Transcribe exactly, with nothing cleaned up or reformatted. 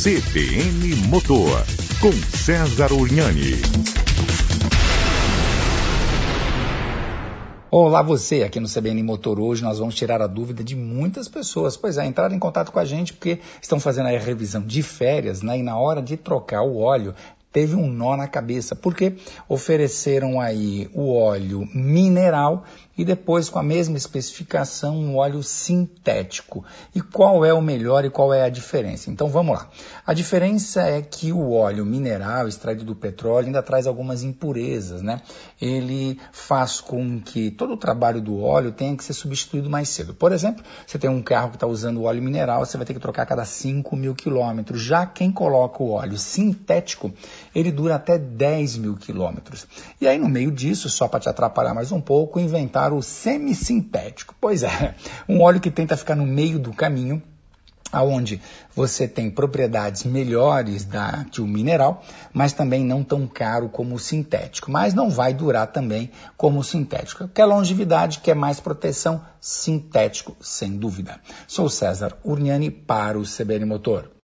C B N Motor, com César Urnani. Olá você, aqui no C B N Motor hoje nós vamos tirar a dúvida de muitas pessoas, pois é, entraram em contato com a gente porque estão fazendo aí a revisão de férias, né, e na hora de trocar o óleo teve um nó na cabeça, porque ofereceram aí o óleo mineral e depois com a mesma especificação um óleo sintético. E qual é o melhor e qual é a diferença? Então vamos lá. A diferença é que o óleo mineral extraído do petróleo ainda traz algumas impurezas, né? Ele faz com que todo o trabalho do óleo tenha que ser substituído mais cedo. Por exemplo, você tem um carro que está usando o óleo mineral, você vai ter que trocar a cada cinco mil quilômetros. Já quem coloca o óleo sintético, ele dura até dez mil quilômetros. E aí no meio disso, só para te atrapalhar mais um pouco, inventaram o semissintético. Pois é, um óleo que tenta ficar no meio do caminho, aonde você tem propriedades melhores da, que o mineral, mas também não tão caro como o sintético. Mas não vai durar também como o sintético. Quer longevidade, quer mais proteção? Sintético, sem dúvida. Sou César Urnani para o C B N Motor.